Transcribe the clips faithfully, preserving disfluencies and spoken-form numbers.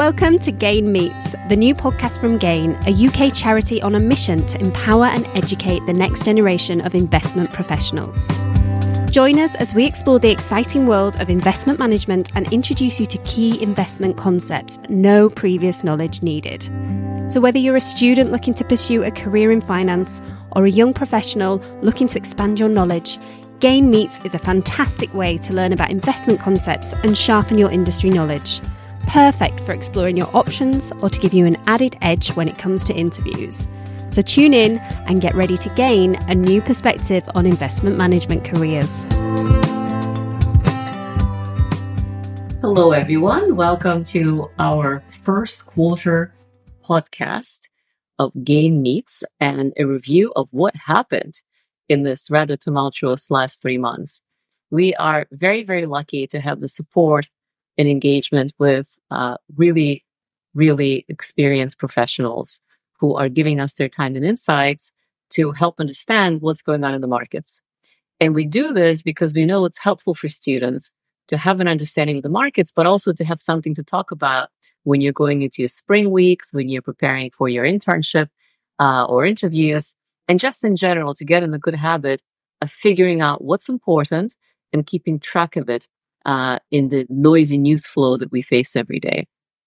Welcome to Gain Meets, the new podcast from Gain, a U K charity on a mission to empower and educate the next generation of investment professionals. Join us as we explore the exciting world of investment management and introduce you to key investment concepts, no previous knowledge needed. So whether you're a student looking to pursue a career in finance or a young professional looking to expand your knowledge, Gain Meets is a fantastic way to learn about investment concepts and sharpen your industry knowledge. Perfect for exploring your options or to give you an added edge when it comes to interviews. So tune in and get ready to gain a new perspective on investment management careers. Hello, everyone. Welcome to our first quarter podcast of Gain Meets and a review of what happened in this rather tumultuous last three months. We are very, very lucky to have the support and engagement with uh, really, really experienced professionals who are giving us their time and insights to help understand what's going on in the markets. And we do this because we know it's helpful for students to have an understanding of the markets, but also to have something to talk about when you're going into your spring weeks, when you're preparing for your internship uh, or interviews, and just in general to get in the good habit of figuring out what's important and keeping track of it uh, in the noisy news flow that we face every day.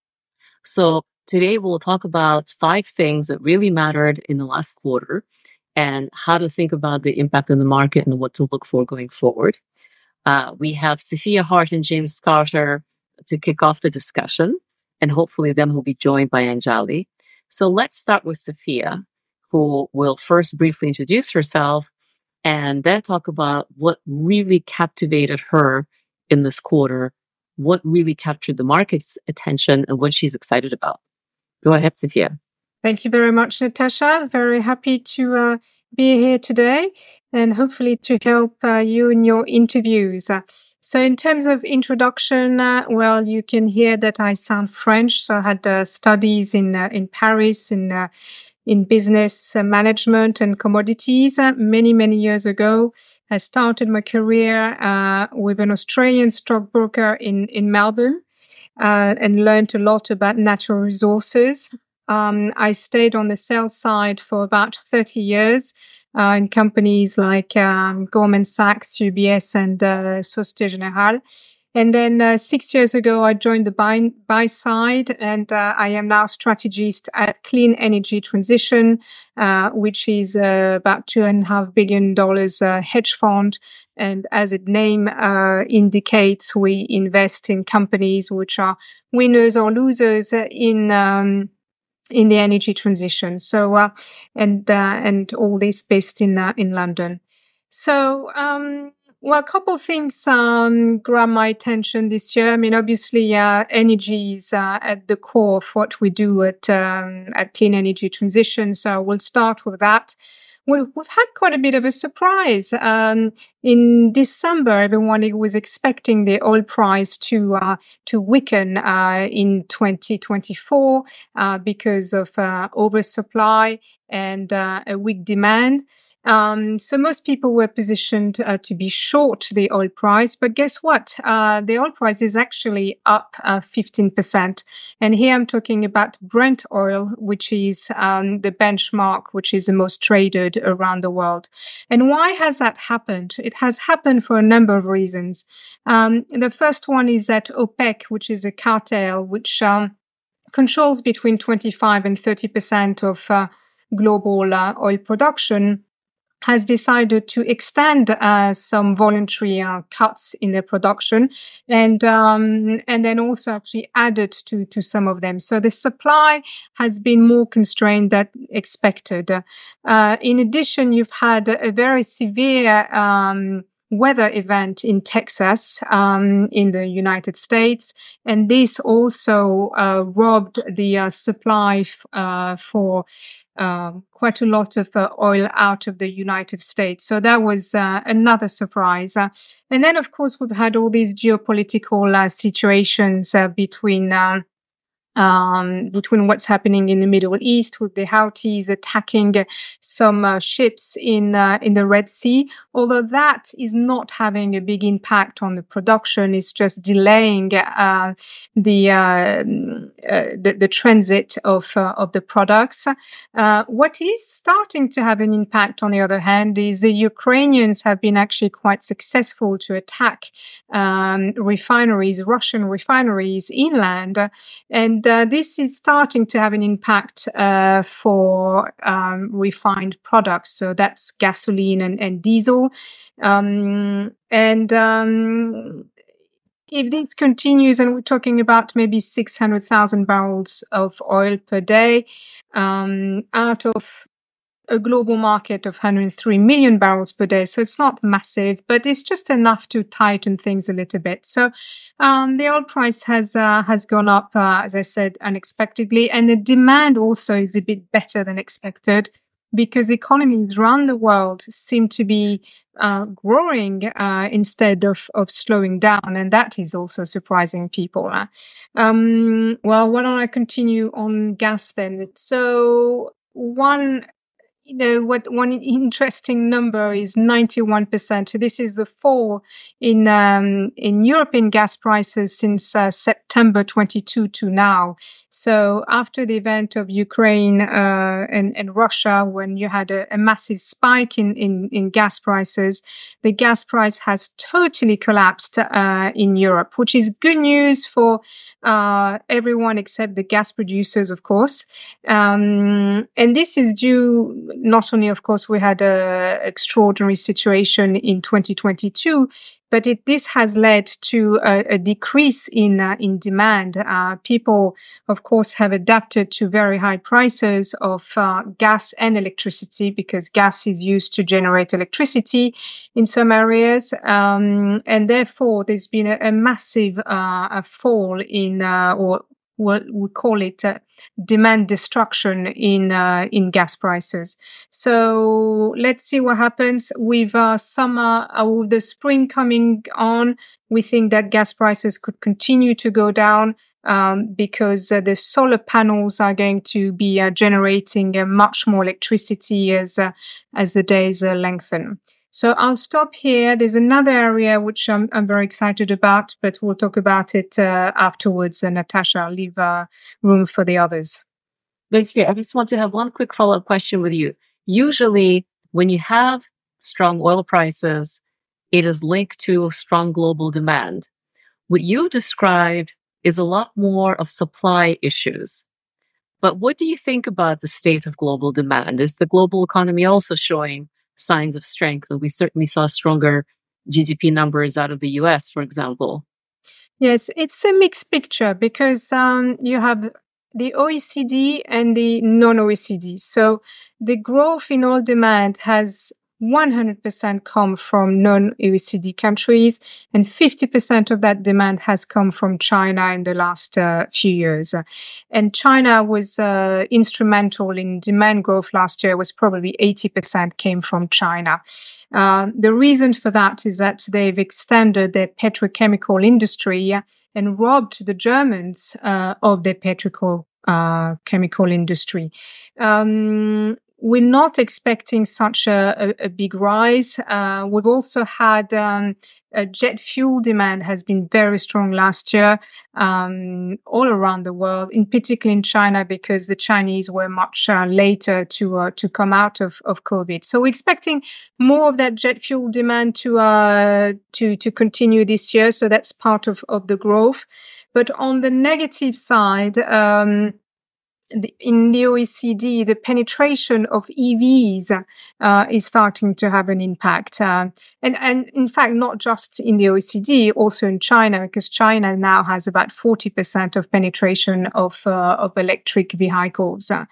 So today we'll talk about five things that really mattered in the last quarter and how to think about the impact on the market and what to look for going forward. Uh, we have Sophia Hart and James Carter to kick off the discussion, and hopefully then we'll be joined by Anjali. So let's start with Sophia, who will first briefly introduce herself and then talk about what really captivated her in this quarter, what really captured the market's attention, and what she's excited about. Go ahead, Sophia. Thank you very much, Natasha. Very happy to uh, be here today and hopefully to help uh, you in your interviews. Uh, so in terms of introduction, uh, well, you can hear that I sound French. So I had uh, studies in uh, in Paris in uh, in business uh, management and commodities uh, many, many years ago. I started my career uh, with an Australian stockbroker in, in Melbourne uh, and learned a lot about natural resources. Um, I stayed on the sales side for about thirty years uh, in companies like um, Goldman Sachs, U B S, and uh, Societe Generale. And then uh, six years ago, I joined the buy, buy side, and uh, I am now strategist at Clean Energy Transition, uh, which is uh, about two and a half billion dollars uh, hedge fund. And as its name uh, indicates, we invest in companies which are winners or losers in um, in the energy transition. So, uh, and uh, and all this based in uh, in London. So. Um, Well, a couple of things um, grabbed my attention this year. I mean, obviously, uh, energy is uh, at the core of what we do at um, at Clean Energy Transition. So we'll start with that. We've, we've had quite a bit of a surprise. Um, in December, everyone was expecting the oil price to uh, to weaken uh, in twenty twenty-four uh, because of uh, oversupply and uh, a weak demand. Um, so most people were positioned uh, to be short the oil price, but guess what? Uh, the oil price is actually up uh, fifteen percent. And here I'm talking about Brent oil, which is um, the benchmark, which is the most traded around the world. And why has that happened? It has happened for a number of reasons. Um, the first one is that OPEC, which is a cartel, which um, controls between twenty-five and thirty percent of uh, global uh, oil production, has decided to extend uh, some voluntary uh, cuts in their production, and um, and then also actually added to to some of them. So the supply has been more constrained than expected. Uh, in addition, you've had a very severe um, weather event in Texas, um, in the United States, and this also uh, robbed the uh, supply f- uh, for Uh, quite a lot of uh, oil out of the United States. So that was uh, another surprise. Uh, and then, of course, we've had all these geopolitical uh, situations uh, between uh, Um, between what's happening in the Middle East with the Houthis attacking uh, some uh, ships in uh, in the Red Sea. Although that is not having a big impact on the production, it's just delaying uh, the, uh, uh, the the transit of uh, of the products. Uh, what is starting to have an impact, on the other hand, is the Ukrainians have been actually quite successful to attack um, refineries, Russian refineries inland, and uh, this is starting to have an impact uh, for um, refined products. So that's gasoline and, and diesel. Um, and um, if this continues, and we're talking about maybe six hundred thousand barrels of oil per day um, out of a global market of one hundred three million barrels per day. So it's not massive, but it's just enough to tighten things a little bit. So um, the oil price has uh, has gone up, uh, as I said, unexpectedly. And the demand also is a bit better than expected because economies around the world seem to be uh, growing uh, instead of, of slowing down. And that is also surprising people. Uh. Um, well, why don't I continue on gas then? So one You know, what one interesting number is ninety-one percent. This is the fall in um, in European gas prices since uh, September twenty-second to now. So after the event of Ukraine uh, and, and Russia, when you had a, a massive spike in, in, in gas prices, the gas price has totally collapsed uh, in Europe, which is good news for uh, everyone except the gas producers, of course. Um, and this is due not only, of course, we had a extraordinary situation in twenty twenty-two, but it, this has led to a, a decrease in uh, in demand. Uh, people, of course, have adapted to very high prices of uh, gas and electricity because gas is used to generate electricity in some areas, um, and therefore there's been a, a massive uh, a fall in uh, or what we call it uh, demand destruction in uh, in gas prices. So let's see what happens with uh, summer, uh, with the spring coming on. We think that gas prices could continue to go down um, because uh, the solar panels are going to be uh, generating uh, much more electricity as uh, as the days uh, lengthen. So I'll stop here. There's another area which I'm, I'm very excited about, but we'll talk about it uh, afterwards. And Natasha, I'll leave uh, room for the others. That's great. I just want to have one quick follow-up question with you. Usually, when you have strong oil prices, it is linked to strong global demand. What you've described is a lot more of supply issues. But what do you think about the state of global demand? Is the global economy also showing signs of strength? And we certainly saw stronger G D P numbers out of the U S, for example. Yes, it's a mixed picture because um, you have the O E C D and the non-O E C D. So the growth in oil demand has one hundred percent come from non-O E C D countries, and fifty percent of that demand has come from China in the last uh, few years. And China was uh, instrumental in demand growth last year. Was probably eighty percent came from China. Uh, the reason for that is that they've extended their petrochemical industry and robbed the Germans uh, of their petrochemical uh, chemical industry. Um, We're not expecting such a, a, a big rise. Uh, we've also had um, a jet fuel demand has been very strong last year um, all around the world, in particular in China, because the Chinese were much uh, later to uh, to come out of, of COVID. So we're expecting more of that jet fuel demand to uh, to to continue this year. So that's part of, of the growth. But on the negative side, um, in the O E C D, the penetration of E Vs uh, is starting to have an impact. Uh, and, and in fact, not just in the O E C D, also in China, because China now has about forty percent of penetration of, uh, of electric vehicles. Uh,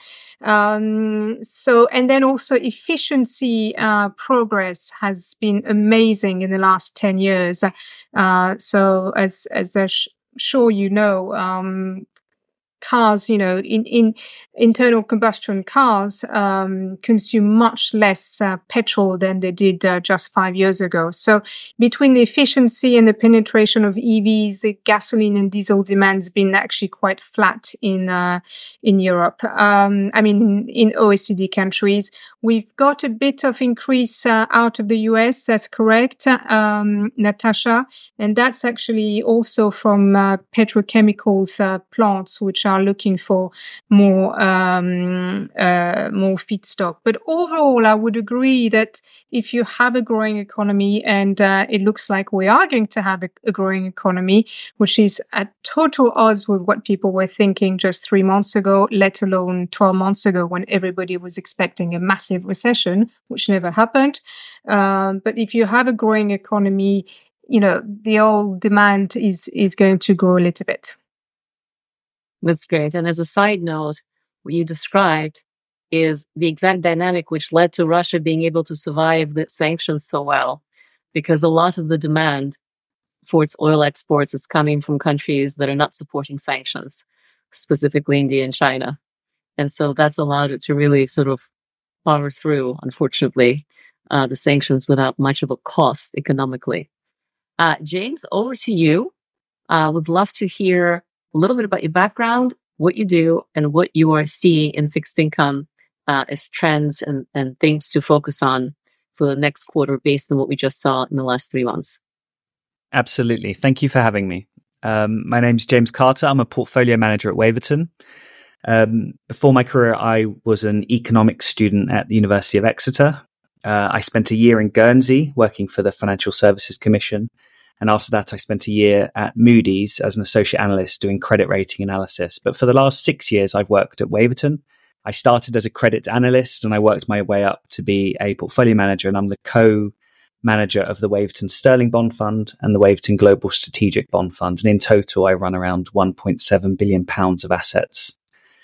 um, so, and then also efficiency uh, progress has been amazing in the last ten years. Uh, so as, as I'm sh- sure you know, um, cars, you know, in, in internal combustion cars um, consume much less uh, petrol than they did uh, just five years ago. So between the efficiency and the penetration of E Vs, the gasoline and diesel demand has been actually quite flat in uh, in Europe. Um, I mean, in, in O E C D countries, we've got a bit of increase uh, out of the U S. That's correct, um, Natasha, and that's actually also from uh, petrochemicals uh, plants, which are looking for more um, uh, more feedstock. But overall, I would agree that if you have a growing economy, and uh, it looks like we are going to have a, a growing economy, which is at total odds with what people were thinking just three months ago, let alone twelve months ago, when everybody was expecting a massive recession, which never happened. Um, but if you have a growing economy, you know, the old demand is is going to grow a little bit. That's great. And as a side note, what you described is the exact dynamic which led to Russia being able to survive the sanctions so well, because a lot of the demand for its oil exports is coming from countries that are not supporting sanctions, specifically India and China. And so that's allowed it to really sort of power through, unfortunately, uh, the sanctions without much of a cost economically. Uh, James, over to you. I uh, would love to hear a little bit about your background, what you do, and what you are seeing in fixed income uh, as trends and, and things to focus on for the next quarter based on what we just saw in the last three months. Absolutely. Thank you for having me. Um, my name's James Carter. I'm a portfolio manager at Waverton. Um, before my career, I was an economics student at the University of Exeter. Uh, I spent a year in Guernsey working for the Financial Services Commission. And after that, I spent a year at Moody's as an associate analyst doing credit rating analysis. But for the last six years, I've worked at Waverton. I started as a credit analyst and I worked my way up to be a portfolio manager. And I'm the co-manager of the Waverton Sterling Bond Fund and the Waverton Global Strategic Bond Fund. And in total, I run around one point seven billion pounds of assets.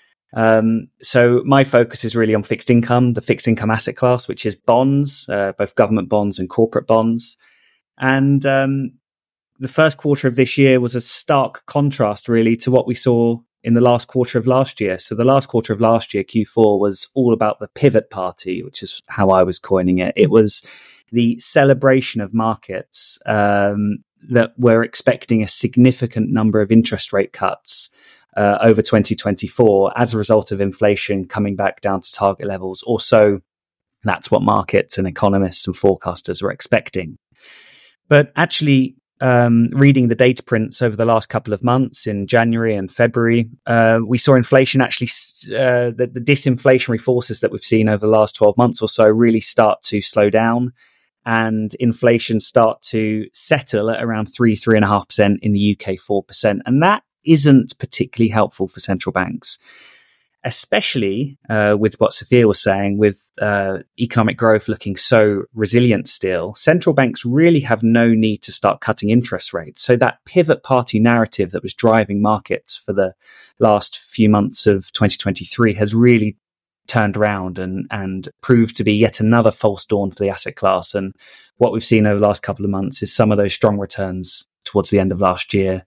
Um, so my focus is really on fixed income, the fixed income asset class, which is bonds, uh, both government bonds and corporate bonds. And um, the first quarter of this year was a stark contrast, really, to what we saw in the last quarter of last year. So the last quarter of last year, Q four, was all about the pivot party, which is how I was coining it. It was the celebration of markets um, that were expecting a significant number of interest rate cuts uh, over twenty twenty-four as a result of inflation coming back down to target levels. Or so that's what markets and economists and forecasters were expecting. But actually, um, reading the data prints over the last couple of months in January and February, uh, we saw inflation actually, uh, the, the disinflationary forces that we've seen over the last twelve months or so really start to slow down, and inflation start to settle at around three, three and a half percent in the U K, four percent. And that isn't particularly helpful for central banks, especially uh, with what Sophia was saying, with uh, economic growth looking so resilient still. Central banks really have no need to start cutting interest rates. So that pivot party narrative that was driving markets for the last few months of twenty twenty-three has really turned around and, and proved to be yet another false dawn for the asset class. And what we've seen over the last couple of months is some of those strong returns towards the end of last year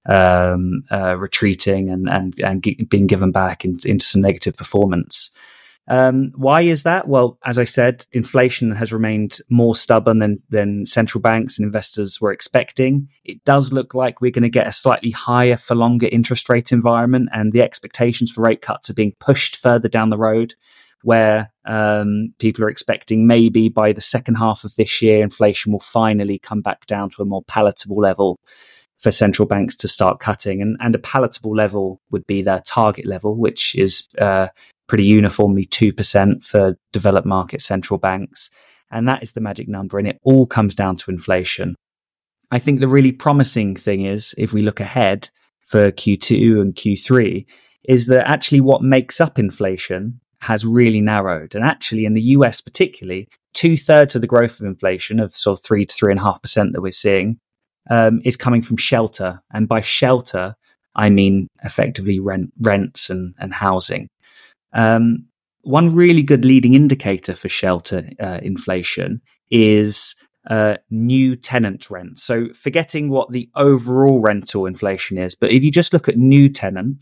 um uh retreating and and and g- being given back in, into some negative performance. Um why is that? Well, as I said, inflation has remained more stubborn than than central banks and investors were expecting. It does look like we're going to get a slightly higher for longer interest rate environment, and the expectations for rate cuts are being pushed further down the road, where um people are expecting maybe by the second half of this year inflation will finally come back down to a more palatable level for central banks to start cutting. And, and a palatable level would be their target level, which is uh, pretty uniformly two percent for developed market central banks. And that is the magic number. And it all comes down to inflation. I think the really promising thing is, if we look ahead for Q two and Q three, is that actually what makes up inflation has really narrowed. And actually in the U S particularly, two thirds of the growth of inflation of sort of three to three and a half percent that we're seeing Um, is coming from shelter. And by shelter, I mean effectively rent, rents and, and housing. Um, one really good leading indicator for shelter uh, inflation is uh, new tenant rent. So forgetting what the overall rental inflation is, but if you just look at new tenants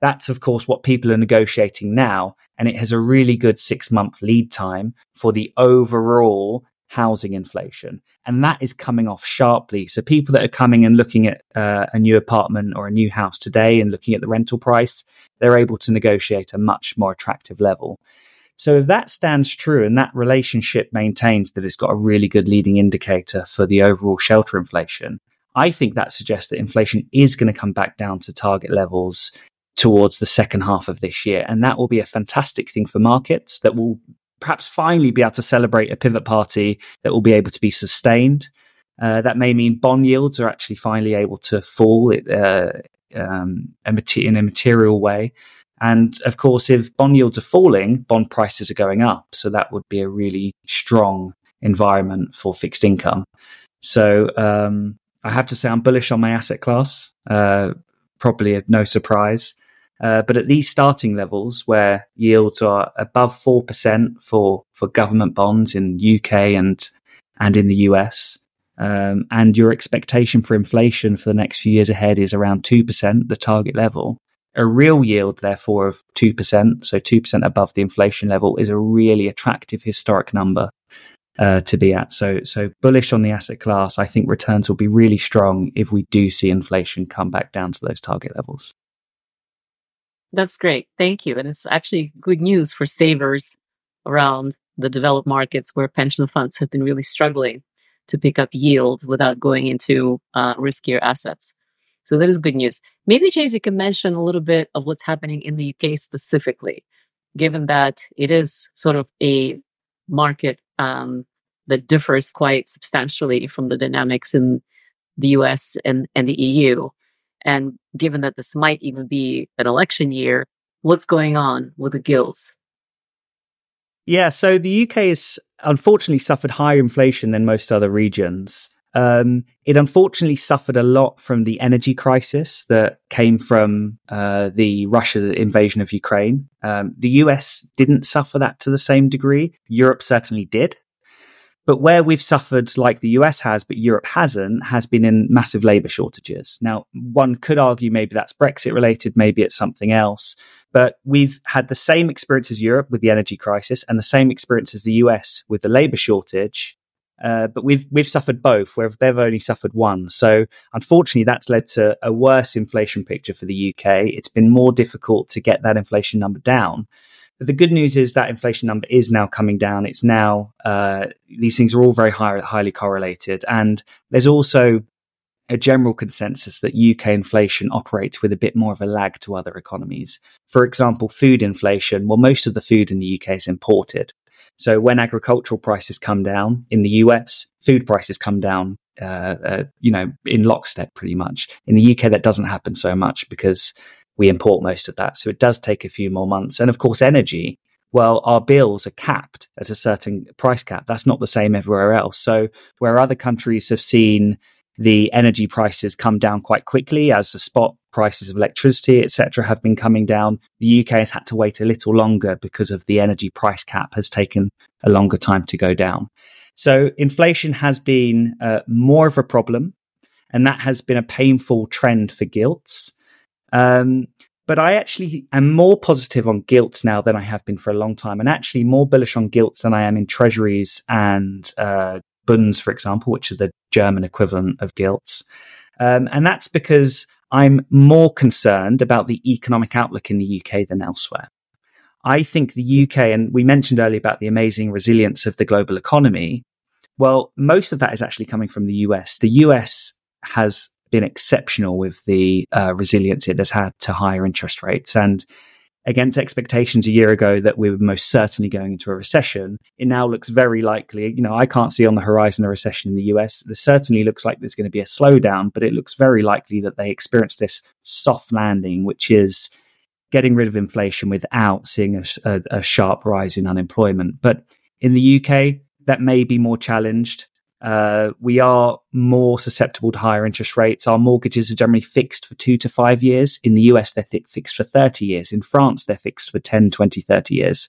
That's, of course, what people are negotiating now. And it has a really good six month lead time for the overall housing inflation. And that is coming off sharply. So people that are coming and looking at uh, a new apartment or a new house today and looking at the rental price, they're able to negotiate a much more attractive level. So if that stands true and that relationship maintains that it's got a really good leading indicator for the overall shelter inflation, I think that suggests that inflation is going to come back down to target levels towards the second half of this year. And that will be a fantastic thing for markets that will perhaps finally be able to celebrate a pivot party that will be able to be sustained. Uh, that may mean bond yields are actually finally able to fall uh, um, in a material way. And of course, if bond yields are falling, bond prices are going up. So that would be a really strong environment for fixed income. So um, I have to say I'm bullish on my asset class, uh, probably no surprise. Uh, but at these starting levels where yields are above four percent for, for government bonds in U K and and in the U S, um, and your expectation for inflation for the next few years ahead is around two percent, the target level, a real yield, therefore, of two percent, so two percent above the inflation level, is a really attractive historic number uh, to be at. So, so bullish on the asset class. I think returns will be really strong if we do see inflation come back down to those target levels. That's great. Thank you. And it's actually good news for savers around the developed markets where pension funds have been really struggling to pick up yield without going into uh, riskier assets. So that is good news. Maybe, James, you can mention a little bit of what's happening in the U K specifically, given that it is sort of a market um, that differs quite substantially from the dynamics in the U S and, and the E U. And given that this might even be an election year, what's going on with the gilts? Yeah, so the U K has unfortunately suffered higher inflation than most other regions. Um, it unfortunately suffered a lot from the energy crisis that came from uh, the Russia invasion of Ukraine. Um, the U S didn't suffer that to the same degree. Europe certainly did. But where we've suffered, like the U S has, but Europe hasn't, has been in massive labour shortages. Now, one could argue maybe that's Brexit related, maybe it's something else. But we've had the same experience as Europe with the energy crisis and the same experience as the U S with the labour shortage. Uh, but we've we've suffered both, where they've only suffered one. So unfortunately, that's led to a worse inflation picture for the U K. It's been more difficult to get that inflation number down. But the good news is that inflation number is now coming down. It's now, uh, these things are all very high, highly correlated. And there's also a general consensus that U K inflation operates with a bit more of a lag to other economies. For example, food inflation. Well, most of the food in the U K is imported. So when agricultural prices come down in the U S, food prices come down, uh, uh, you know, in lockstep pretty much. In the U K, that doesn't happen so much because we import most of that. So it does take a few more months. And of course, energy, well, our bills are capped at a certain price cap. That's not the same everywhere else. So where other countries have seen the energy prices come down quite quickly as the spot prices of electricity, et cetera, have been coming down, the U K has had to wait a little longer because of the energy price cap has taken a longer time to go down. So inflation has been uh, more of a problem, and that has been a painful trend for gilts. Um, but I actually am more positive on gilts now than I have been for a long time, and actually more bullish on gilts than I am in treasuries and uh, bunds, for example, which are the German equivalent of gilts. Um, and that's because I'm more concerned about the economic outlook in the U K than elsewhere. I think the U K, and we mentioned earlier about the amazing resilience of the global economy. Well, most of that is actually coming from the U S. The U S has been exceptional with the uh, resilience it has had to higher interest rates. And against expectations a year ago that we were most certainly going into a recession, it now looks very likely. You know, I can't see on the horizon a recession in the U S. There certainly looks like there's going to be a slowdown, but it looks very likely that they experience this soft landing, which is getting rid of inflation without seeing a, a, a sharp rise in unemployment. But in the U K, that may be more challenged. Uh, we are more susceptible to higher interest rates. Our mortgages are generally fixed for two to five years. In the U S, they're th- fixed for thirty years. In France, they're fixed for ten, twenty, thirty years.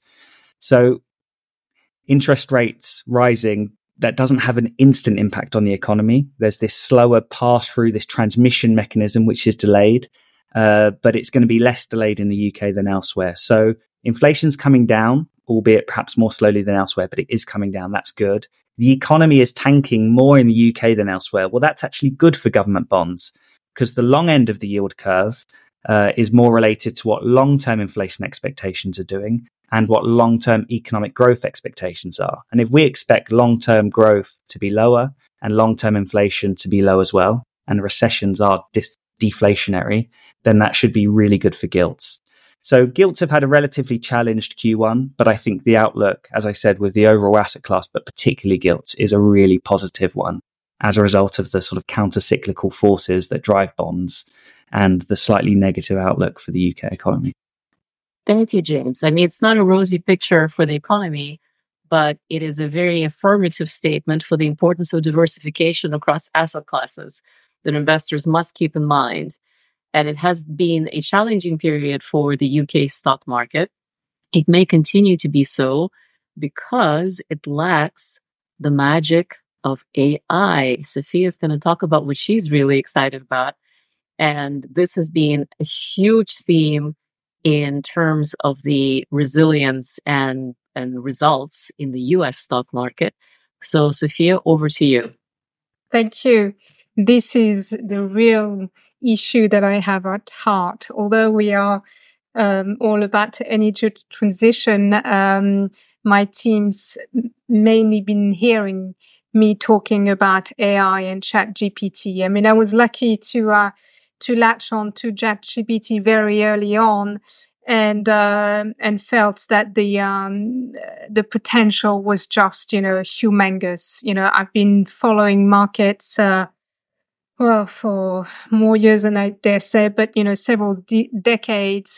So interest rates rising, that doesn't have an instant impact on the economy. There's this slower pass through, this transmission mechanism, which is delayed. uh, but it's going to be less delayed in the U K than elsewhere. So inflation's coming down, albeit perhaps more slowly than elsewhere, but it is coming down. That's good. The economy is tanking more in the U K than elsewhere. Well, that's actually good for government bonds because the long end of the yield curve uh, is more related to what long-term inflation expectations are doing and what long-term economic growth expectations are. And if we expect long-term growth to be lower and long-term inflation to be low as well, and recessions are dis- deflationary, then that should be really good for gilts. So gilts have had a relatively challenged Q one, but I think the outlook, as I said, with the overall asset class, but particularly gilts, is a really positive one as a result of the sort of counter-cyclical forces that drive bonds and the slightly negative outlook for the U K economy. Thank you, James. I mean, it's not a rosy picture for the economy, but it is a very affirmative statement for the importance of diversification across asset classes that investors must keep in mind. And it has been a challenging period for the U K stock market. It may continue to be so because it lacks the magic of A I. Sophia is going to talk about what she's really excited about. And this has been a huge theme in terms of the resilience and, and results in the U S stock market. So, Sophia, over to you. Thank you. This is the real issue that I have at heart. Although we are um, all about energy transition, um, my team's mainly been hearing me talking about A I and ChatGPT. I mean, I was lucky to uh, to latch on to ChatGPT very early on, and uh, and felt that the um, the potential was just, you know, humongous. You know, I've been following markets uh, well for more years than I dare say, but you know, several de- decades.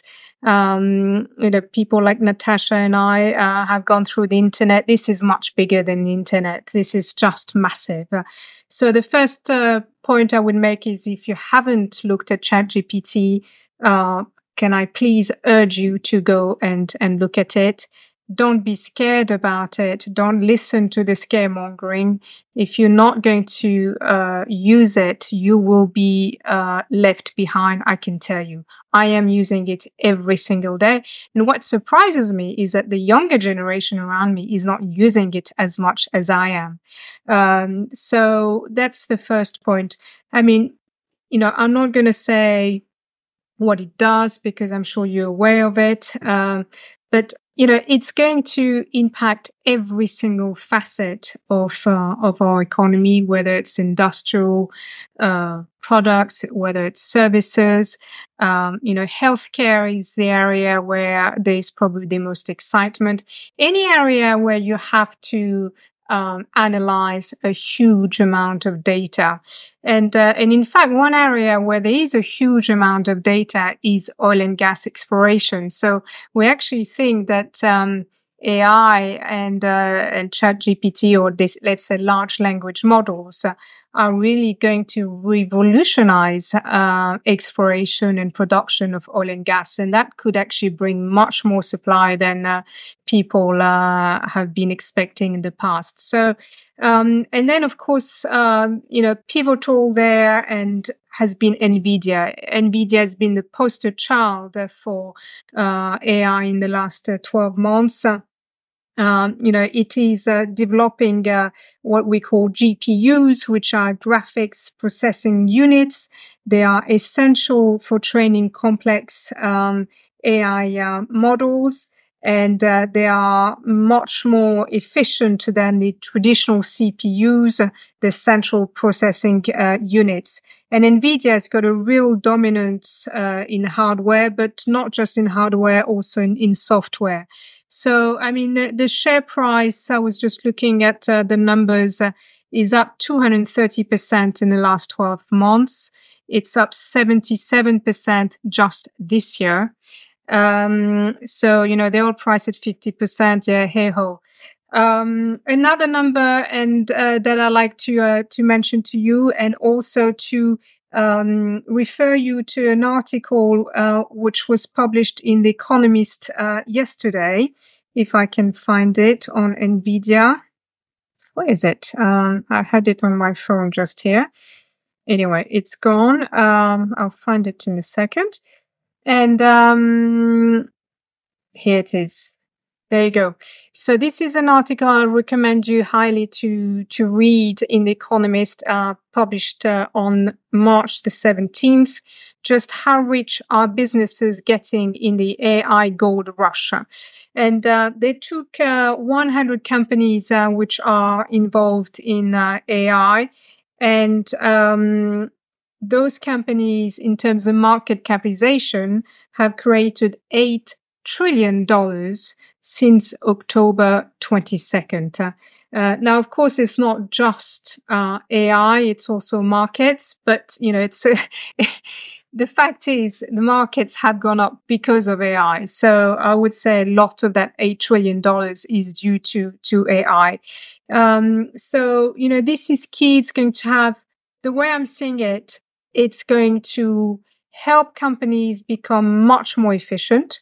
Um, you know, people like Natasha and I uh, have gone through the internet. This is much bigger than the internet. This is just massive. Uh, so the first uh, point I would make is if you haven't looked at ChatGPT, uh, can I please urge you to go and, and look at it? Don't be scared about it. Don't listen to the scaremongering. If you're not going to uh, use it, you will be uh, left behind, I can tell you. I am using it every single day. And what surprises me is that the younger generation around me is not using it as much as I am. Um, so that's the first point. I mean, you know, I'm not going to say what it does because I'm sure you're aware of it. Um, but you know, it's going to impact every single facet of uh, of our economy, whether it's industrial uh, products, whether it's services. Um, you know, healthcare is the area where there's probably the most excitement. Any area where you have to um, analyze a huge amount of data. And, uh, and in fact, one area where there is a huge amount of data is oil and gas exploration. So we actually think that, um, A I and, uh, and ChatGPT or this, let's say large language models uh, are really going to revolutionize, uh, exploration and production of oil and gas. And that could actually bring much more supply than, uh, people, uh, have been expecting in the past. So, um, and then of course, um, you know, pivotal there and has been NVIDIA. NVIDIA has been the poster child for, uh, A I in the last uh, twelve months. Um, you know, it is uh, developing uh, what we call G P Us, which are graphics processing units. They are essential for training complex um, A I uh, models, and uh, they are much more efficient than the traditional C P Us, the central processing uh, units. And NVIDIA has got a real dominance uh, in hardware, but not just in hardware, also in, in software. So, I mean, the, the share price, I was just looking at uh, the numbers, uh, is up two hundred thirty percent in the last twelve months. It's up seventy-seven percent just this year. Um, so, you know, they all price at fifty percent. Yeah, hey ho. Um, another number and, uh, that I like to, uh, to mention to you and also to, um, refer you to an article, uh, which was published in The Economist, uh, yesterday, if I can find it on NVIDIA. Where is it? Um, I had it on my phone just here. anyway, it's gone. Um, I'll find it in a second. And um, here it is. There you go. So this is an article I recommend you highly to to read in The Economist, uh, published uh, on March the seventeenth. Just how rich are businesses getting in the A I gold rush? And uh, they took uh, one hundred companies uh, which are involved in uh, A I, and um, those companies, in terms of market capitalization, have created eight trillion dollars since October twenty-second. Uh, uh, now, of course, it's not just uh, A I; it's also markets. But you know, it's uh, the fact is the markets have gone up because of A I. So I would say a lot of that eight trillion dollars is due to to A I. Um, so you know, this is key. It's going to have, the way I'm seeing it, it's going to help companies become much more efficient.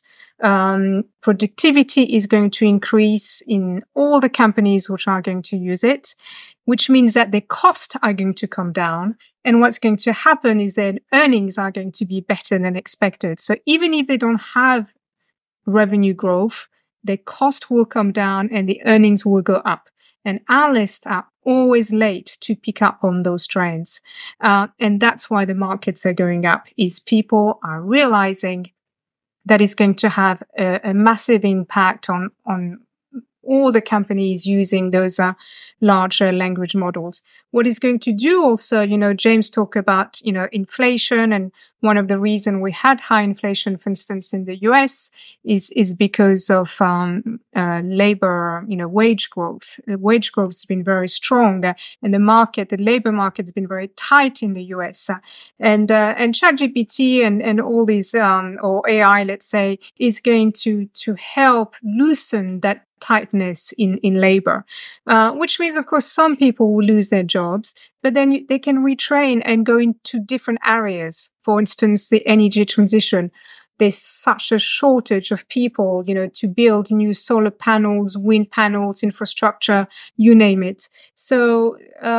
Um, productivity is going to increase in all the companies which are going to use it, which means that their costs are going to come down. And what's going to happen is that earnings are going to be better than expected. So even if they don't have revenue growth, their cost will come down and the earnings will go up. And analysts are always late to pick up on those trends. Uh, and that's why the markets are going up, is people are realizing that is going to have a, a massive impact on, on all the companies using those uh, larger language models. What is going to do also, you know, James talked about, you know, inflation, and one of the reasons we had high inflation, for instance, in the U S is, is because of, um, uh, labor, you know, wage growth. The wage growth has been very strong, uh, and the market, the labor market has been very tight in the U S. Uh, and, uh, and ChatGPT and, and all these, um, or A I, let's say, is going to, to help loosen that tightness in, in labor, uh, which means, of course, some people will lose their jobs, but then you, they can retrain and go into different areas. For instance, the energy transition. There's such a shortage of people, you know, to build new solar panels, wind panels, infrastructure, you name it. So,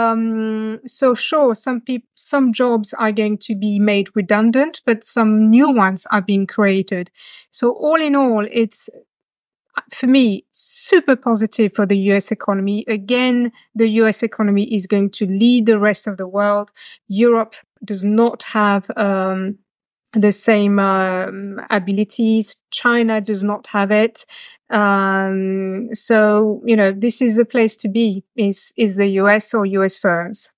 um, so sure, some people, some jobs are going to be made redundant, but some new ones are being created. So all in all, it's, for me, super positive for the U S economy. Again, the U S economy is going to lead the rest of the world. Europe does not have um, the same um, abilities. China does not have it. Um, so, you know, this is the place to be, is, is the U S or U S firms.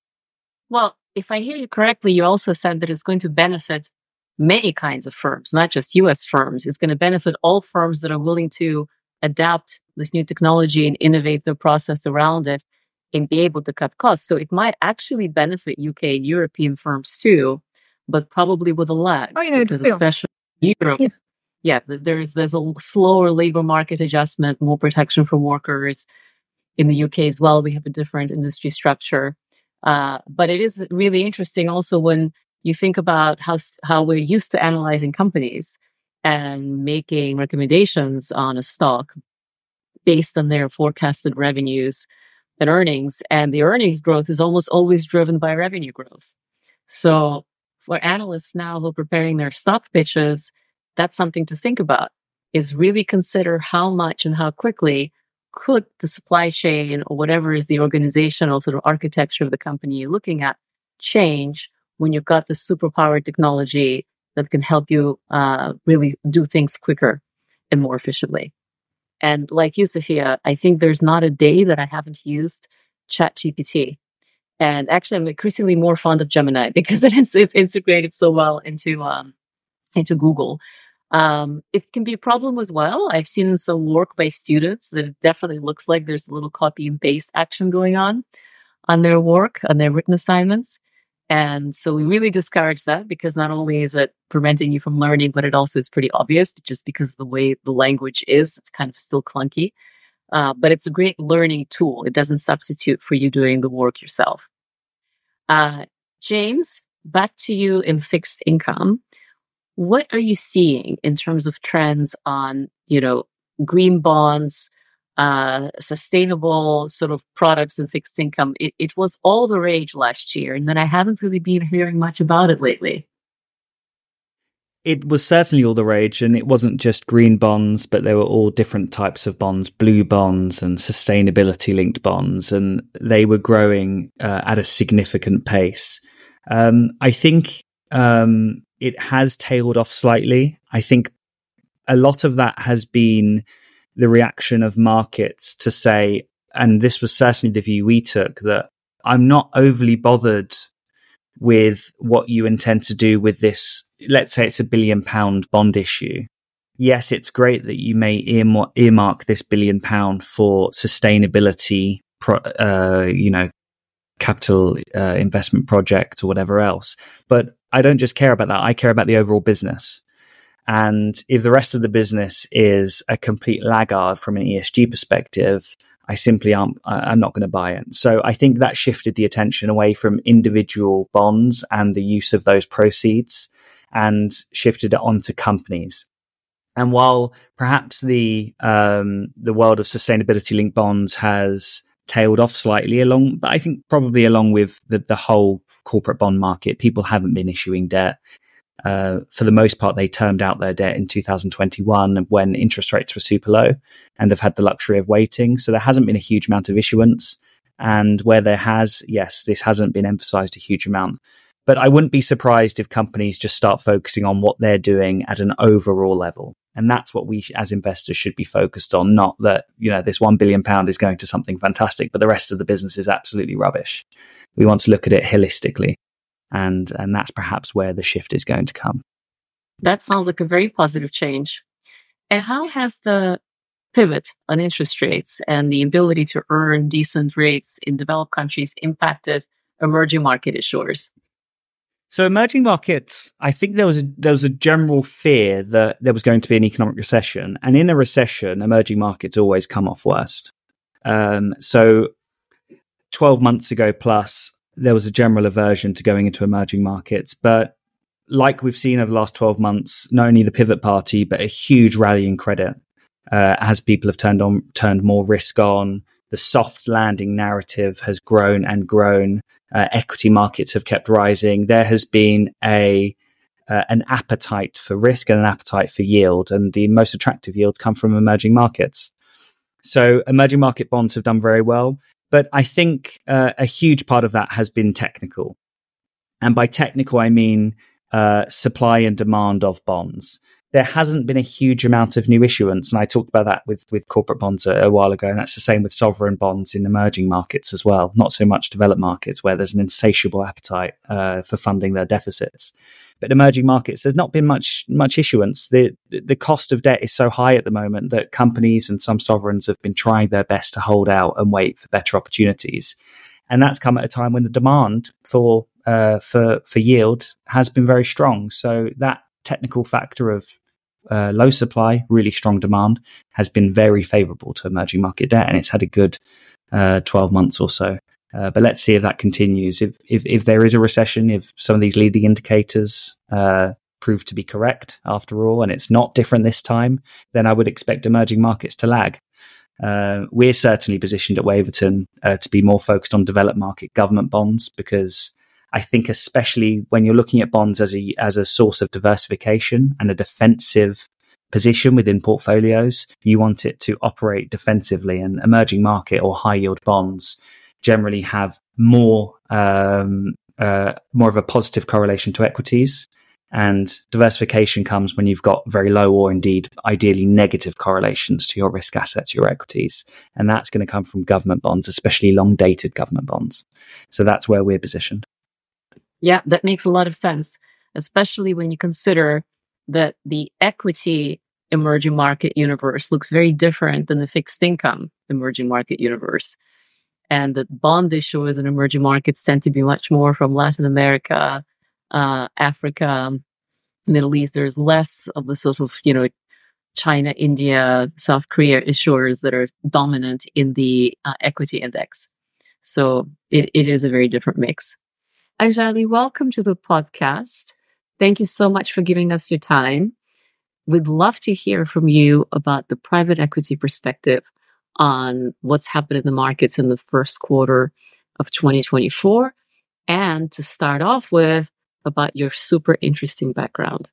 Well, if I hear you correctly, you also said that it's going to benefit many kinds of firms, not just U S firms. It's going to benefit all firms that are willing to adapt this new technology and innovate the process around it and be able to cut costs. So it might actually benefit U K and European firms too, but probably with a lag. Oh, you know, because especially in Europe, yeah. yeah, there's there's a slower labor market adjustment, more protection for workers. In the U K as well, we have a different industry structure. Uh, but it is really interesting also when you think about how how we're used to analyzing companies and making recommendations on a stock based on their forecasted revenues and earnings. And the earnings growth is almost always driven by revenue growth. So for analysts now who are preparing their stock pitches, that's something to think about, is really consider how much and how quickly could the supply chain or whatever is the organizational sort of architecture of the company you're looking at change when you've got this superpowered technology that can help you uh, really do things quicker and more efficiently. And like you, Sophia, I think there's not a day that I haven't used ChatGPT. And actually, I'm increasingly more fond of Gemini because it's, it's integrated so well into um, into Google. Um, it can be a problem as well. I've seen some work by students that it definitely looks like there's a little copy and paste action going on on their work, on their written assignments. And so we really discourage that because not only is it preventing you from learning, but it also is pretty obvious just because of the way the language is. It's kind of still clunky, uh, but it's a great learning tool. It doesn't substitute for you doing the work yourself. Uh, James, back to you in fixed income. What are you seeing in terms of trends on, you know, green bonds, uh, sustainable sort of products and fixed income. It, it was all the rage last year. And then I haven't really been hearing much about it lately. It was certainly all the rage, and it wasn't just green bonds, but there were all different types of bonds, blue bonds and sustainability linked bonds, and they were growing uh, at a significant pace. Um, I think um, it has tailed off slightly. I think a lot of that has been the reaction of markets to say, and this was certainly the view we took, that I'm not overly bothered with what you intend to do with this. Let's say it's a billion pound bond issue. Yes, it's great that you may earmark, earmark this billion pound for sustainability, pro, uh, you know, capital uh, investment project or whatever else. But I don't just care about that. I care about the overall business. And if the rest of the business is a complete laggard from an E S G perspective, I simply aren't, I'm not going to buy it. So I think that shifted the attention away from individual bonds and the use of those proceeds and shifted it onto companies. And while perhaps the um, the world of sustainability linked bonds has tailed off slightly along, but I think probably along with the, the whole corporate bond market, people haven't been issuing debt. Uh, for the most part, they termed out their debt in two thousand twenty-one when interest rates were super low, and they've had the luxury of waiting. So there hasn't been a huge amount of issuance. And where there has, yes, this hasn't been emphasized a huge amount. But I wouldn't be surprised if companies just start focusing on what they're doing at an overall level. And that's what we as investors should be focused on, not that, you know, this one billion pound is going to something fantastic, but the rest of the business is absolutely rubbish. We want to look at it holistically. And and that's perhaps where the shift is going to come. That sounds like a very positive change. And how has the pivot on interest rates and the ability to earn decent rates in developed countries impacted emerging market issuers? So emerging markets, I think there was a, there was a general fear that there was going to be an economic recession. And in a recession, emerging markets always come off worst. Um, so twelve months ago plus, there was a general aversion to going into emerging markets. But like we've seen over the last twelve months, not only the pivot party, but a huge rally in credit uh, as people have turned on, turned more risk on. The soft landing narrative has grown and grown. Uh, equity markets have kept rising. There has been a uh, an appetite for risk and an appetite for yield. And the most attractive yields come from emerging markets. So emerging market bonds have done very well. But I think uh, a huge part of that has been technical. And by technical, I mean uh, supply and demand of bonds. There hasn't been a huge amount of new issuance. And I talked about that with, with corporate bonds a, a while ago. And that's the same with sovereign bonds in emerging markets as well. Not so much developed markets where there's an insatiable appetite uh, for funding their deficits. But emerging markets, there's not been much much issuance. The the cost of debt is so high at the moment that companies and some sovereigns have been trying their best to hold out and wait for better opportunities. And that's come at a time when the demand for uh, for for yield has been very strong. So that technical factor of uh, low supply, really strong demand has been very favorable to emerging market debt, and it's had a good uh, twelve months or so. Uh, but let's see if that continues. If, if if there is a recession, if some of these leading indicators uh, prove to be correct after all, and it's not different this time, then I would expect emerging markets to lag. Uh, we're certainly positioned at Waverton uh, to be more focused on developed market government bonds, because I think especially when you're looking at bonds as a as a source of diversification and a defensive position within portfolios, you want it to operate defensively, and emerging market or high yield bonds generally have more um, uh, more of a positive correlation to equities, and diversification comes when you've got very low or indeed ideally negative correlations to your risk assets, your equities, and that's going to come from government bonds, especially long dated government bonds. So that's where we're positioned. Yeah, that makes a lot of sense, especially when you consider that the equity emerging market universe looks very different than the fixed income emerging market universe. And that bond issuers in emerging markets tend to be much more from Latin America, uh, Africa, Middle East. There's less of the sort of, you know, China, India, South Korea issuers that are dominant in the uh, equity index. So it, it is a very different mix. Anjali, welcome to the podcast. Thank you so much for giving us your time. We'd love to hear from you about the private equity perspective on what's happened in the markets in the first quarter of twenty twenty-four, and to start off with about your super interesting background.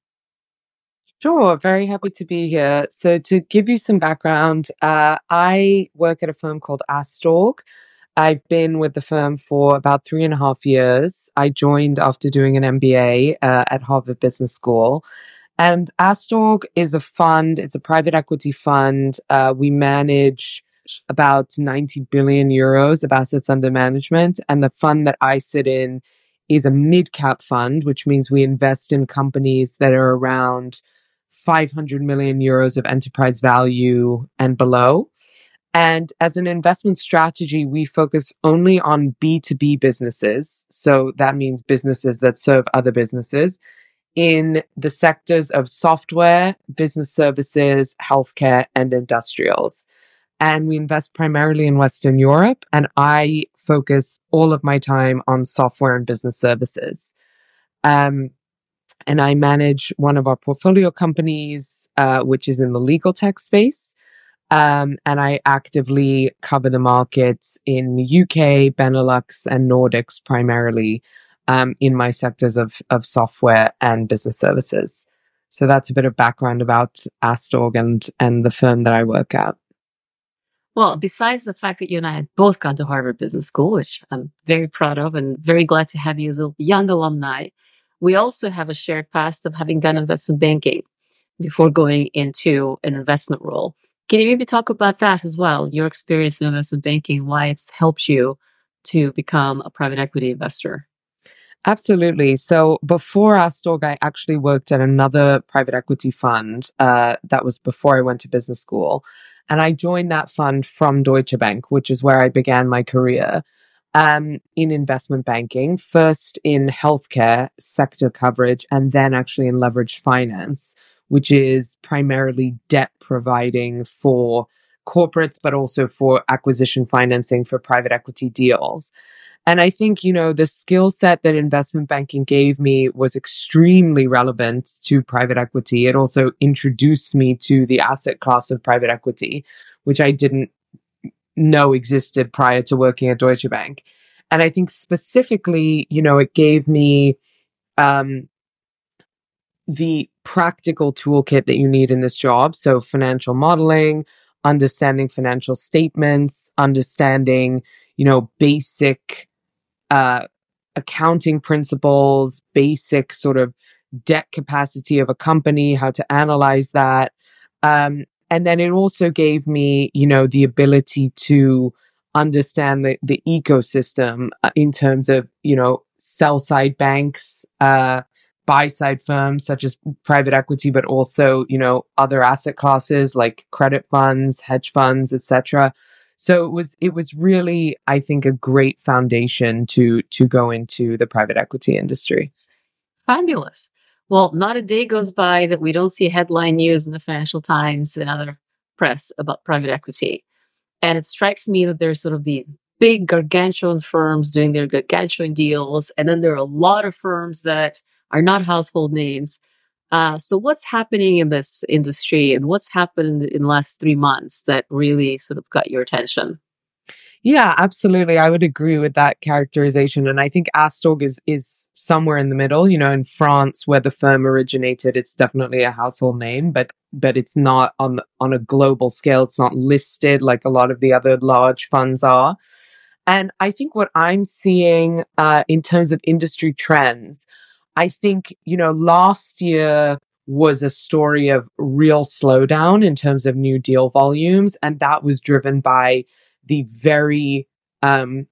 Sure, very happy to be here. So to give you some background, uh, I work at a firm called Astorg. I've been with the firm for about three and a half years. I joined after doing an M B A uh, at Harvard Business School. And Astorg is a fund, it's a private equity fund. Uh, we manage about ninety billion euros of assets under management. And the fund that I sit in is a mid-cap fund, which means we invest in companies that are around five hundred million euros of enterprise value and below. And as an investment strategy, we focus only on B two B businesses. So that means businesses that serve other businesses in the sectors of software, business services, healthcare, and industrials. And we invest primarily in Western Europe. And I focus all of my time on software and business services. Um, And I manage one of our portfolio companies, uh, which is in the legal tech space. Um, and I actively cover the markets in the U K, Benelux, and Nordics primarily um, in my sectors of, of software and business services. So that's a bit of background about Astorg and, and the firm that I work at. Well, besides the fact that you and I had both gone to Harvard Business School, which I'm very proud of and very glad to have you as a young alumni, we also have a shared past of having done investment banking before going into an investment role. Can you maybe talk about that as well? Your experience in investment banking, why it's helped you to become a private equity investor? Absolutely. So before Astorg, I actually worked at another private equity fund. Uh, that was before I went to business school. And I joined that fund from Deutsche Bank, which is where I began my career. Um, in investment banking, first in healthcare sector coverage, and then actually in leveraged finance, which is primarily debt providing for corporates, but also for acquisition financing for private equity deals. And I think, you know, the skill set that investment banking gave me was extremely relevant to private equity. It also introduced me to the asset class of private equity, which I didn't know existed prior to working at Deutsche Bank. And I think specifically, you know, it gave me um, the practical toolkit that you need in this job. So financial modeling, understanding financial statements, understanding, you know, basic uh, accounting principles, basic sort of debt capacity of a company, how to analyze that. Um, And then it also gave me, you know, the ability to understand the, the ecosystem uh, in terms of, you know, sell side banks, uh, buy side firms such as private equity, but also, you know, other asset classes like credit funds, hedge funds, et cetera. So it was, it was really, I think, a great foundation to, to go into the private equity industry. Fabulous. Well, not a day goes by that we don't see headline news in the Financial Times and other press about private equity. And it strikes me that there's sort of the big gargantuan firms doing their gargantuan deals. And then there are a lot of firms that are not household names. Uh, so what's happening in this industry and what's happened in the, in the last three months that really sort of got your attention? Yeah, absolutely. I would agree with that characterization. And I think Astorg is, is somewhere in the middle. You know, in France, where the firm originated, it's definitely a household name, but, but it's not on, on a global scale. It's not listed like a lot of the other large funds are. And I think what I'm seeing, uh, in terms of industry trends, I think, you know, last year was a story of real slowdown in terms of new deal volumes. And that was driven by the very um,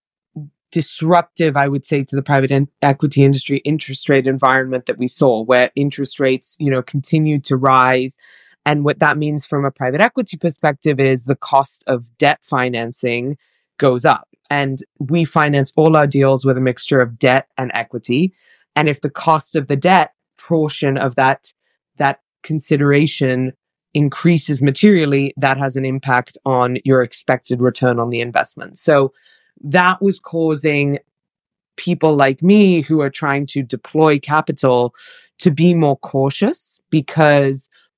disruptive, I would say, to the private en- equity industry interest rate environment that we saw, where interest rates, you know, continued to rise. And what that means from a private equity perspective is the cost of debt financing goes up. And we finance all our deals with a mixture of debt and equity. And if the cost of the debt portion of that, that consideration increases materially, that has an impact on your expected return on the investment. So that was causing people like me who are trying to deploy capital to be more cautious, because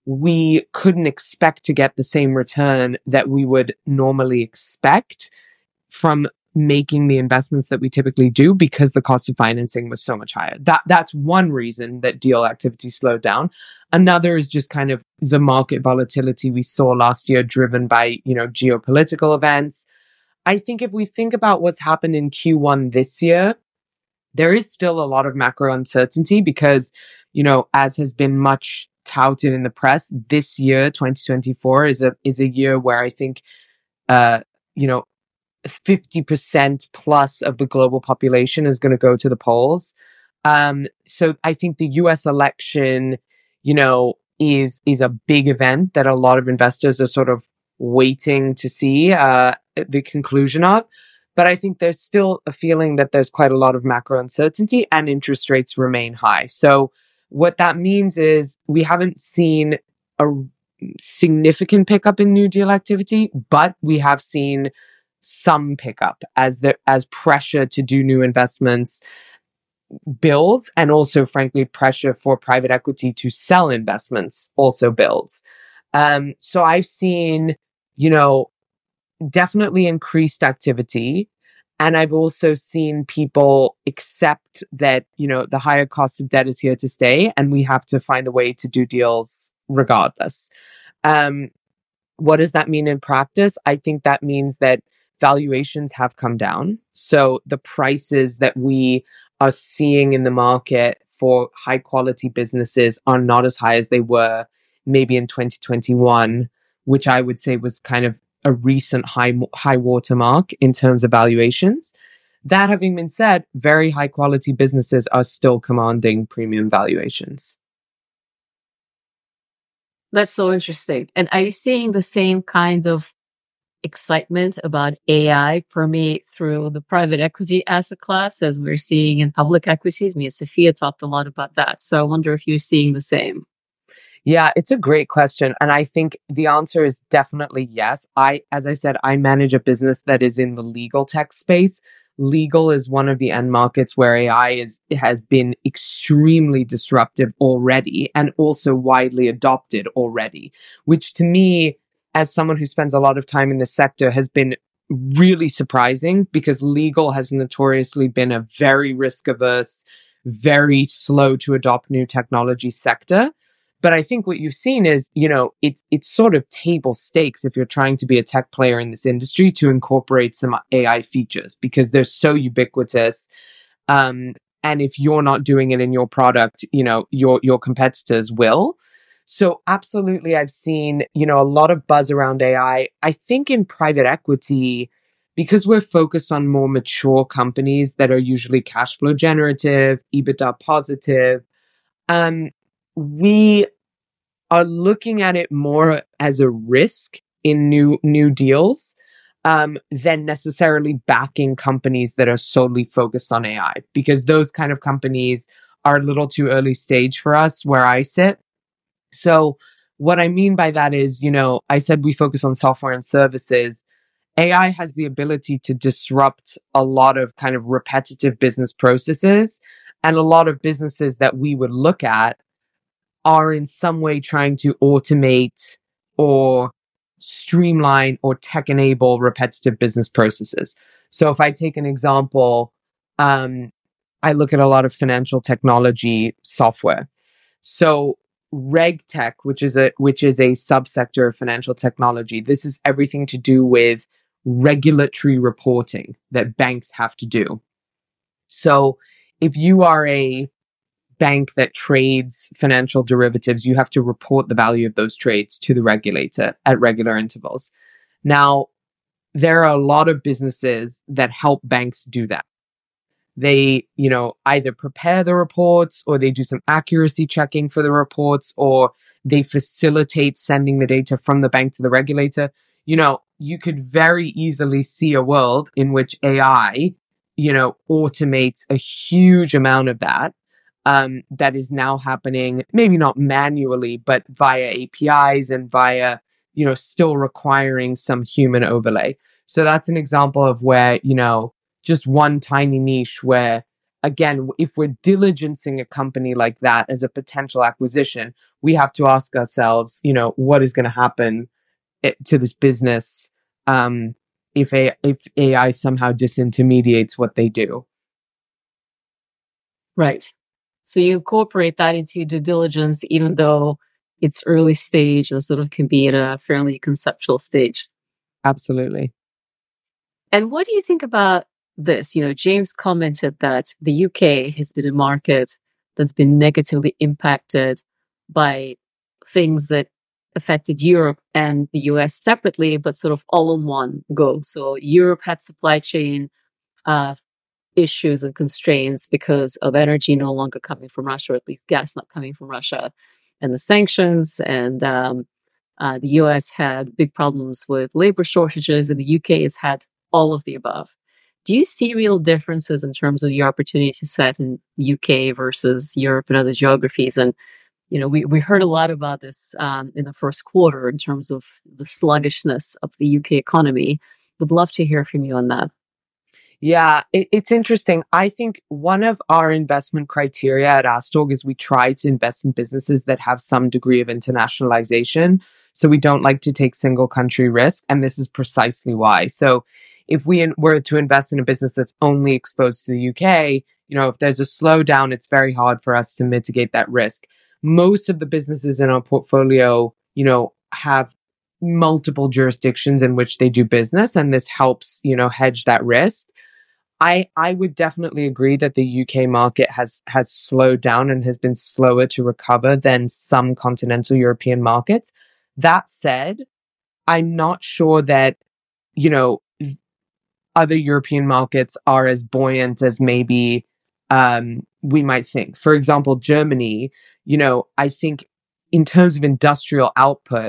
we couldn't expect to get the same return that we would normally expect from making the investments that we typically do because the cost of financing was so much higher. That that's one reason that deal activity slowed down. Another is just kind of the market volatility we saw last year driven by, you know, geopolitical events. I think if we think about what's happened in Q one this year, there is still a lot of macro uncertainty because, you know, as has been much touted in the press, this year, twenty twenty-four, is a is a year where I think, uh, you know, fifty percent plus of the global population is going to go to the polls. Um, so I think the U S election, you know, is is a big event that a lot of investors are sort of waiting to see uh, the conclusion of. But I think there's still a feeling that there's quite a lot of macro uncertainty and interest rates remain high. So what that means is we haven't seen a significant pickup in new deal activity, but we have seen some pickup as the as pressure to do new investments builds, and also, frankly, pressure for private equity to sell investments also builds. Um, so I've seen, you know, definitely increased activity. And I've also seen people accept that, you know, the higher cost of debt is here to stay and we have to find a way to do deals regardless. Um, what does that mean in practice? I think that means that valuations have come down. So the prices that we are seeing in the market for high quality businesses are not as high as they were maybe in twenty twenty-one, which I would say was kind of a recent high high watermark in terms of valuations. That having been said, very high quality businesses are still commanding premium valuations. That's so interesting. And are you seeing the same kind of excitement about A I permeate through the private equity asset class as we're seeing in public equities? Me and Sophia talked a lot about that. So I wonder if you're seeing the same. Yeah, it's a great question. And I think the answer is definitely yes. I, as I said, I manage a business that is in the legal tech space. Legal is one of the end markets where A I is has been extremely disruptive already and also widely adopted already, which to me, as someone who spends a lot of time in the sector, has been really surprising because legal has notoriously been a very risk averse, very slow to adopt new technology sector. But I think what you've seen is, you know, it's it's sort of table stakes if you're trying to be a tech player in this industry to incorporate some A I features because they're so ubiquitous. Um, and if you're not doing it in your product, you know, your your competitors will. So absolutely, I've seen, you know, a lot of buzz around A I. I think in private equity, because we're focused on more mature companies that are usually cash flow generative, EBITDA positive, um, we are looking at it more as a risk in new new deals um, than necessarily backing companies that are solely focused on A I, because those kind of companies are a little too early stage for us where I sit. So what I mean by that is, you know, I said we focus on software and services. A I has the ability to disrupt a lot of kind of repetitive business processes, and a lot of businesses that we would look at are in some way trying to automate or streamline or tech enable repetitive business processes. So if I take an example, um, I look at a lot of financial technology software. So RegTech, which is a which is a subsector of financial technology, this is everything to do with regulatory reporting that banks have to do. So if you are a bank that trades financial derivatives, you have to report the value of those trades to the regulator at regular intervals. Now, there are a lot of businesses that help banks do that. They, you know, either prepare the reports or they do some accuracy checking for the reports, or they facilitate sending the data from the bank to the regulator. You know, you could very easily see a world in which A I, you know, automates a huge amount of that. Um, that is now happening, maybe not manually, but via A P Is and via, you know, still requiring some human overlay. So that's an example of where, you know, just one tiny niche where again, if we're diligencing a company like that as a potential acquisition, we have to ask ourselves, you know, what is going to happen to this business um, if a if A I somehow disintermediates what they do. Right. So you incorporate that into your due diligence, even though it's early stage and sort of can be in a fairly conceptual stage. Absolutely. And what do you think about this? You know, James commented that the U K has been a market that's been negatively impacted by things that affected Europe and the U S separately, but sort of all in one go. So Europe had supply chain uh, issues and constraints because of energy no longer coming from Russia, or at least gas not coming from Russia, and the sanctions. And um, uh, the U S had big problems with labor shortages, and the U K has had all of the above. Do you see real differences in terms of your opportunity set in U K versus Europe and other geographies? And, you know, we, we heard a lot about this um, in the first quarter in terms of the sluggishness of the U K economy. Would love to hear from you on that. Yeah, it, it's interesting. I think one of our investment criteria at Astorg is we try to invest in businesses that have some degree of internationalization. So we don't like to take single country risk. And this is precisely why. So if we in, were to invest in a business that's only exposed to the U K, you know, if there's a slowdown, it's very hard for us to mitigate that risk. Most of the businesses in our portfolio, you know, have multiple jurisdictions in which they do business, and this helps, you know, hedge that risk. I, I would definitely agree that the U K market has, has slowed down and has been slower to recover than some continental European markets. That said, I'm not sure that, you know, other European markets are as buoyant as maybe um, we might think. For example, Germany, you know, I think in terms of industrial output,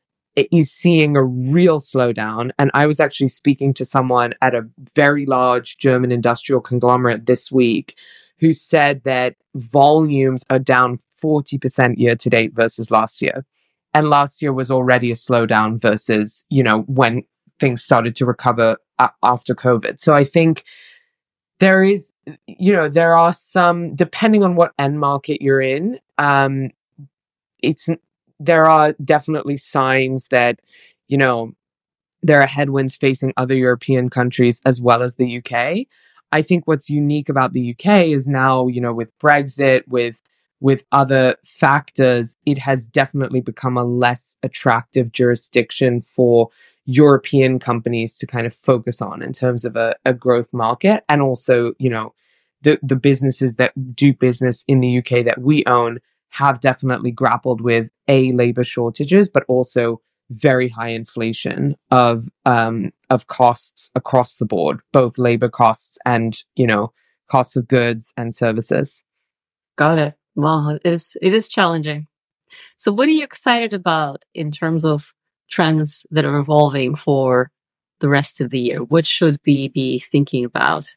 is seeing a real slowdown. And I was actually speaking to someone at a very large German industrial conglomerate this week who said that volumes are down forty percent year to date versus last year. And last year was already a slowdown versus, you know, when things started to recover a- after COVID. So I think there is, you know, there are some, depending on what end market you're in, um, it's, there are definitely signs that, you know, there are headwinds facing other European countries as well as the U K. I think what's unique about the U K is now, you know, with Brexit, with with other factors, it has definitely become a less attractive jurisdiction for European companies to kind of focus on in terms of a, a growth market. And also, you know, the, the businesses that do business in the U K that we own have definitely grappled with a labor shortages, but also very high inflation of um of costs across the board, both labor costs and, you know, costs of goods and services. Got it. Well, it is it is challenging. So what are you excited about in terms of trends that are evolving for the rest of the year? What should we be thinking about?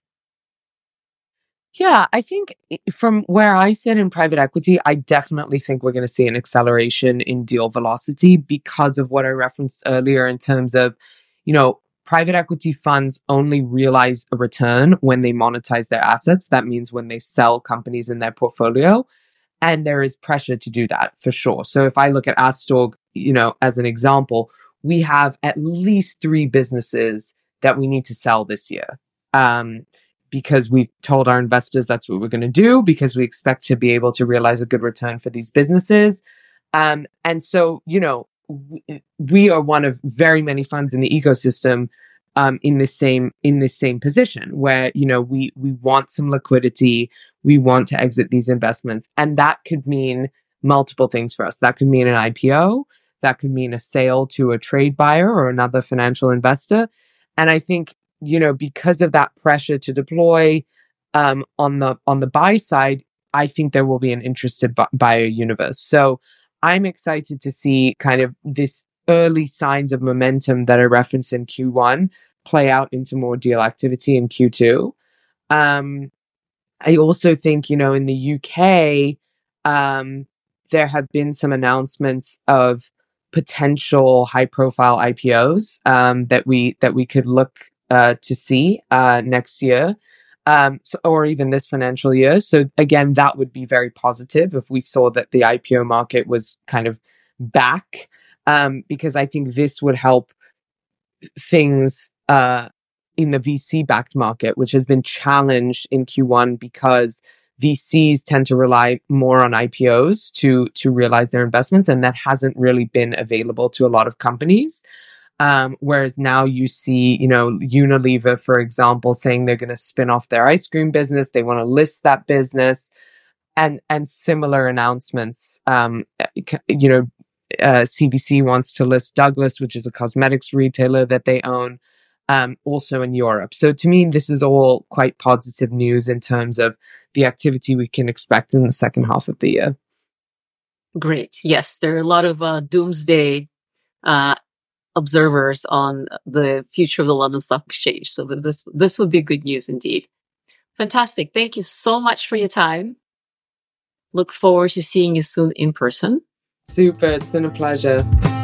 Yeah, I think from where I sit in private equity, I definitely think we're going to see an acceleration in deal velocity because of what I referenced earlier in terms of, you know, private equity funds only realize a return when they monetize their assets. That means when they sell companies in their portfolio. And there is pressure to do that for sure. So if I look at Astorg, you know, as an example, we have at least three businesses that we need to sell this year. Um, because we've told our investors that's what we're going to do, because we expect to be able to realize a good return for these businesses. Um, and so, you know, we, we are one of very many funds in the ecosystem um, in this same in this same position where, you know, we we want some liquidity, we want to exit these investments, and that could mean multiple things for us. That could mean an I P O, that could mean a sale to a trade buyer or another financial investor, and I think, you know, because of that pressure to deploy um, on the on the buy side, I think there will be an interested bu- buyer universe. So I'm excited to see kind of this early signs of momentum that I referenced in Q one play out into more deal activity in Q two. Um, I also think, you know, in the U K, um, there have been some announcements of potential high profile I P Os um, that we that we could look Uh, to see uh, next year. Um, so, or even this financial year. So again, that would be very positive if we saw that the I P O market was kind of back, um, because I think this would help things uh, in the V C-backed market, which has been challenged in Q one because V Cs tend to rely more on I P Os to to realize their investments, and that hasn't really been available to a lot of companies. Um, whereas now you see, you know, Unilever, for example, saying they're going to spin off their ice cream business. They want to list that business, and and similar announcements. Um, you know, uh, C V C wants to list Douglas, which is a cosmetics retailer that they own, um, also in Europe. So to me, this is all quite positive news in terms of the activity we can expect in the second half of the year. Great. Yes, there are a lot of uh, doomsday uh, observers on the future of the London Stock Exchange. So this this would be good news indeed. Fantastic. Thank you so much for your time. Looks forward to seeing you soon in person. Super. It's been a pleasure.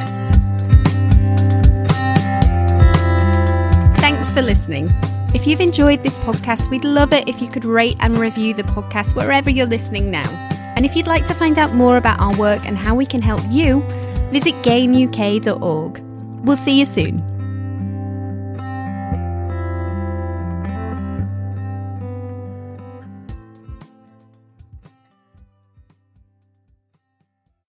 Thanks for listening. If you've enjoyed this podcast, we'd love it if you could rate and review the podcast wherever you're listening now. And if you'd like to find out more about our work and how we can help you, visit gain U K dot org. We'll see you soon.